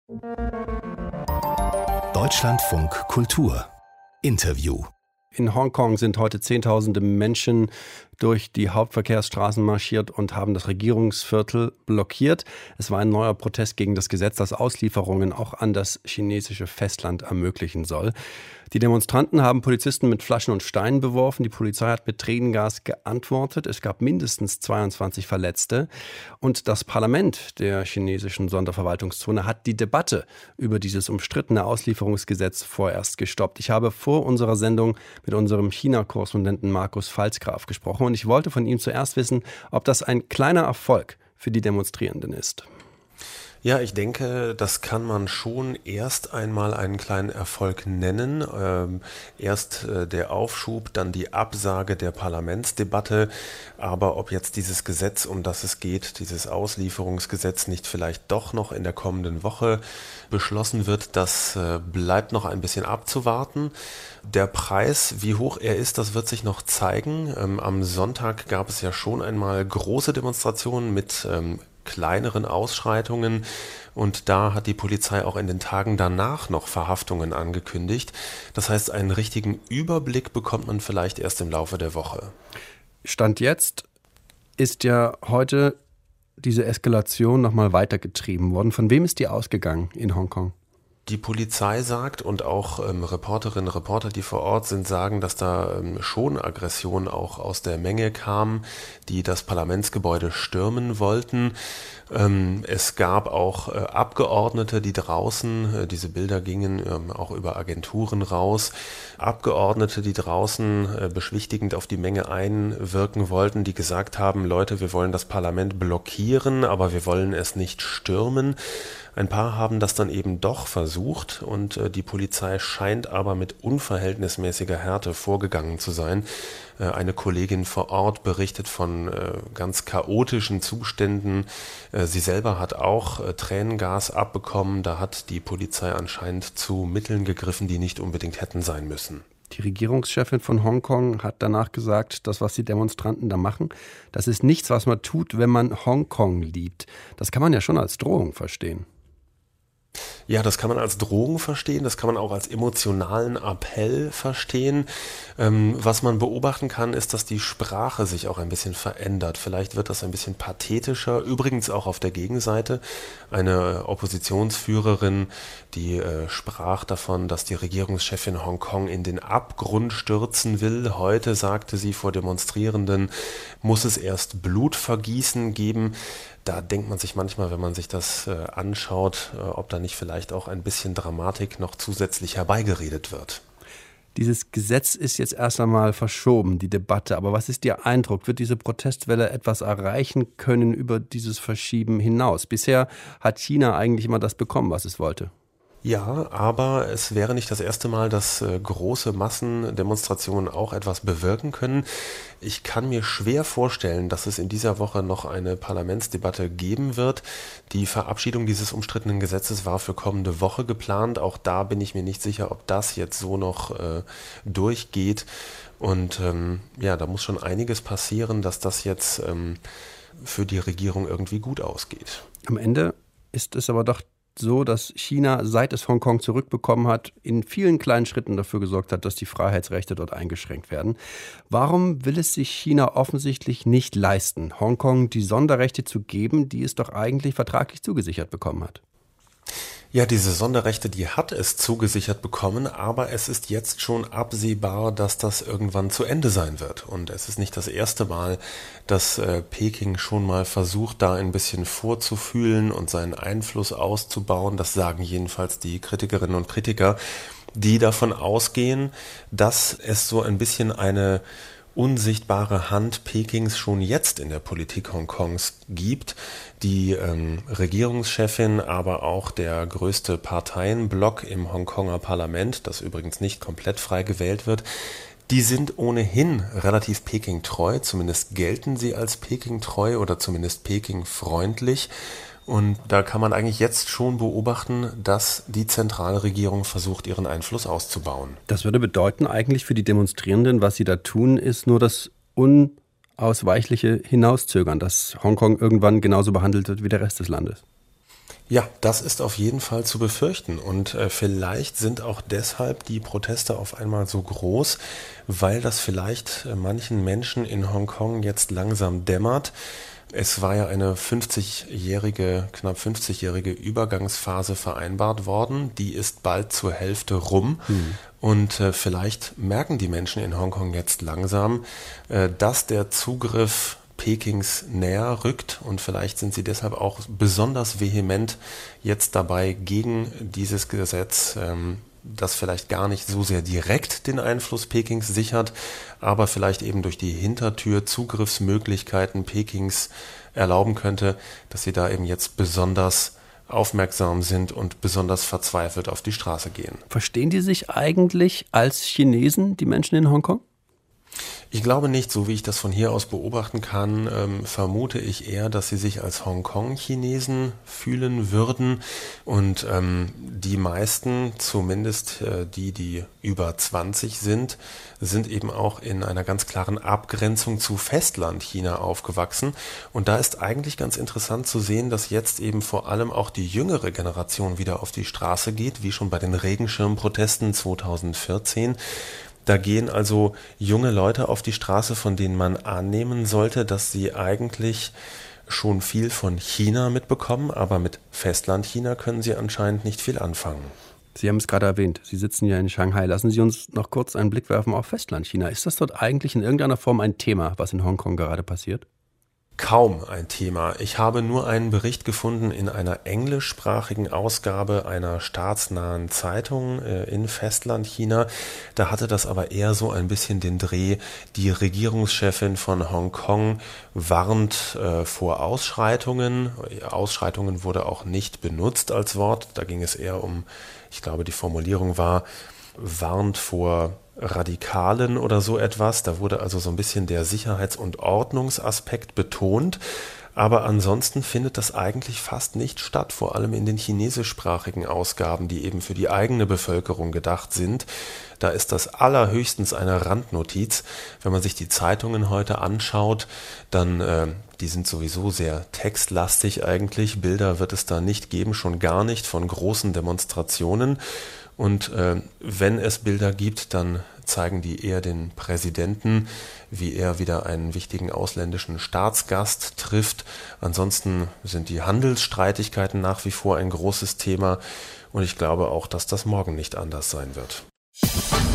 Deutschlandfunk Kultur Interview. In Hongkong sind heute Zehntausende Menschen durch die Hauptverkehrsstraßen marschiert und haben das Regierungsviertel blockiert. Es war ein neuer Protest gegen das Gesetz, das Auslieferungen auch an das chinesische Festland ermöglichen soll. Die Demonstranten haben Polizisten mit Flaschen und Steinen beworfen. Die Polizei hat mit Tränengas geantwortet. Es gab mindestens 22 Verletzte. Und das Parlament der chinesischen Sonderverwaltungszone hat die Debatte über dieses umstrittene Auslieferungsgesetz vorerst gestoppt. Ich habe vor unserer Sendung mit unserem China-Korrespondenten Markus Pfalzgraf gesprochen. Und ich wollte von ihm zuerst wissen, ob das ein kleiner Erfolg für die Demonstrierenden ist. Ja, ich denke, das kann man schon erst einmal einen kleinen Erfolg nennen. Erst der Aufschub, dann die Absage der Parlamentsdebatte. Aber ob jetzt dieses Gesetz, um das es geht, dieses Auslieferungsgesetz nicht vielleicht doch noch in der kommenden Woche beschlossen wird, das bleibt noch ein bisschen abzuwarten. Der Preis, wie hoch er ist, das wird sich noch zeigen. Am Sonntag gab es ja schon einmal große Demonstrationen mit kleineren Ausschreitungen und da hat die Polizei auch in den Tagen danach noch Verhaftungen angekündigt. Das heißt, einen richtigen Überblick bekommt man vielleicht erst im Laufe der Woche. Stand jetzt ist ja heute diese Eskalation nochmal weitergetrieben worden. Von wem ist die ausgegangen in Hongkong? Die Polizei sagt und auch Reporterinnen und Reporter, die vor Ort sind, sagen, dass da schon Aggressionen auch aus der Menge kamen, die das Parlamentsgebäude stürmen wollten. Es gab auch Abgeordnete, die draußen, diese Bilder gingen auch über Agenturen raus, Abgeordnete, die draußen beschwichtigend auf die Menge einwirken wollten, die gesagt haben, Leute, wir wollen das Parlament blockieren, aber wir wollen es nicht stürmen. Ein paar haben das dann eben doch versucht und die Polizei scheint aber mit unverhältnismäßiger Härte vorgegangen zu sein. Eine Kollegin vor Ort berichtet von ganz chaotischen Zuständen. Sie selber hat auch Tränengas abbekommen. Da hat die Polizei anscheinend zu Mitteln gegriffen, die nicht unbedingt hätten sein müssen. Die Regierungschefin von Hongkong hat danach gesagt, das, was die Demonstranten da machen, das ist nichts, was man tut, wenn man Hongkong liebt. Das kann man ja schon als Drohung verstehen. Ja, das kann man als Drohung verstehen, das kann man auch als emotionalen Appell verstehen. Was man beobachten kann, ist, dass die Sprache sich auch ein bisschen verändert. Vielleicht wird das ein bisschen pathetischer. Übrigens auch auf der Gegenseite. Eine Oppositionsführerin, die sprach davon, dass die Regierungschefin Hongkong in den Abgrund stürzen will. Heute, sagte sie vor Demonstrierenden, muss es erst Blutvergießen geben. Da denkt man sich manchmal, wenn man sich das anschaut, ob da nicht vielleicht auch ein bisschen Dramatik noch zusätzlich herbeigeredet wird. Dieses Gesetz ist jetzt erst einmal verschoben, die Debatte. Aber was ist Ihr Eindruck? Wird diese Protestwelle etwas erreichen können über dieses Verschieben hinaus? Bisher hat China eigentlich immer das bekommen, was es wollte. Ja, aber es wäre nicht das erste Mal, dass große Massendemonstrationen auch etwas bewirken können. Ich kann mir schwer vorstellen, dass es in dieser Woche noch eine Parlamentsdebatte geben wird. Die Verabschiedung dieses umstrittenen Gesetzes war für kommende Woche geplant. Auch da bin ich mir nicht sicher, ob das jetzt so noch durchgeht. Und ja, da muss schon einiges passieren, dass das jetzt für die Regierung irgendwie gut ausgeht. Am Ende ist es aber doch so, dass China, seit es Hongkong zurückbekommen hat, in vielen kleinen Schritten dafür gesorgt hat, dass die Freiheitsrechte dort eingeschränkt werden. Warum will es sich China offensichtlich nicht leisten, Hongkong die Sonderrechte zu geben, die es doch eigentlich vertraglich zugesichert bekommen hat? Ja, diese Sonderrechte, die hat es zugesichert bekommen, aber es ist jetzt schon absehbar, dass das irgendwann zu Ende sein wird. Und es ist nicht das erste Mal, dass Peking schon mal versucht, da ein bisschen vorzufühlen und seinen Einfluss auszubauen. Das sagen jedenfalls die Kritikerinnen und Kritiker, die davon ausgehen, dass es so ein bisschen eine unsichtbare Hand Pekings schon jetzt in der Politik Hongkongs gibt. Die Regierungschefin, aber auch der größte Parteienblock im Hongkonger Parlament, das übrigens nicht komplett frei gewählt wird, die sind ohnehin relativ Peking-treu, zumindest gelten sie als Peking-treu oder zumindest Peking-freundlich. Und da kann man eigentlich jetzt schon beobachten, dass die Zentralregierung versucht, ihren Einfluss auszubauen. Das würde bedeuten eigentlich für die Demonstrierenden, was sie da tun, ist nur das unausweichliche Hinauszögern, dass Hongkong irgendwann genauso behandelt wird wie der Rest des Landes. Ja, das ist auf jeden Fall zu befürchten und vielleicht sind auch deshalb die Proteste auf einmal so groß, weil das vielleicht manchen Menschen in Hongkong jetzt langsam dämmert. Es war ja eine knapp 50-jährige Übergangsphase vereinbart worden. Die ist bald zur Hälfte rum. Und vielleicht merken die Menschen in Hongkong jetzt langsam, dass der Zugriff Pekings näher rückt und vielleicht sind sie deshalb auch besonders vehement jetzt dabei gegen dieses Gesetz, das vielleicht gar nicht so sehr direkt den Einfluss Pekings sichert, aber vielleicht eben durch die Hintertür Zugriffsmöglichkeiten Pekings erlauben könnte, dass sie da eben jetzt besonders aufmerksam sind und besonders verzweifelt auf die Straße gehen. Verstehen die sich eigentlich als Chinesen, die Menschen in Hongkong? Ich glaube nicht, so wie ich das von hier aus beobachten kann, vermute ich eher, dass sie sich als Hongkong-Chinesen fühlen würden und die meisten, zumindest die über 20 sind eben auch in einer ganz klaren Abgrenzung zu Festlandchina aufgewachsen und da ist eigentlich ganz interessant zu sehen, dass jetzt eben vor allem auch die jüngere Generation wieder auf die Straße geht, wie schon bei den Regenschirmprotesten 2014. Da gehen also junge Leute auf die Straße, von denen man annehmen sollte, dass sie eigentlich schon viel von China mitbekommen, aber mit Festlandchina können sie anscheinend nicht viel anfangen. Sie haben es gerade erwähnt, Sie sitzen ja in Shanghai. Lassen Sie uns noch kurz einen Blick werfen auf Festlandchina. Ist das dort eigentlich in irgendeiner Form ein Thema, was in Hongkong gerade passiert? Kaum ein Thema. Ich habe nur einen Bericht gefunden in einer englischsprachigen Ausgabe einer staatsnahen Zeitung in Festlandchina. Da hatte das aber eher so ein bisschen den Dreh, die Regierungschefin von Hongkong warnt vor Ausschreitungen. Ausschreitungen wurde auch nicht benutzt als Wort. Da ging es eher um, ich glaube, die Formulierung war, warnt vor Radikalen oder so etwas. Da wurde also so ein bisschen der Sicherheits- und Ordnungsaspekt betont. Aber ansonsten findet das eigentlich fast nicht statt, vor allem in den chinesischsprachigen Ausgaben, die eben für die eigene Bevölkerung gedacht sind. Da ist das allerhöchstens eine Randnotiz. Wenn man sich die Zeitungen heute anschaut, dann die sind sowieso sehr textlastig eigentlich. Bilder wird es da nicht geben, schon gar nicht von großen Demonstrationen. Und wenn es Bilder gibt, dann zeigen die eher den Präsidenten, wie er wieder einen wichtigen ausländischen Staatsgast trifft. Ansonsten sind die Handelsstreitigkeiten nach wie vor ein großes Thema und ich glaube auch, dass das morgen nicht anders sein wird.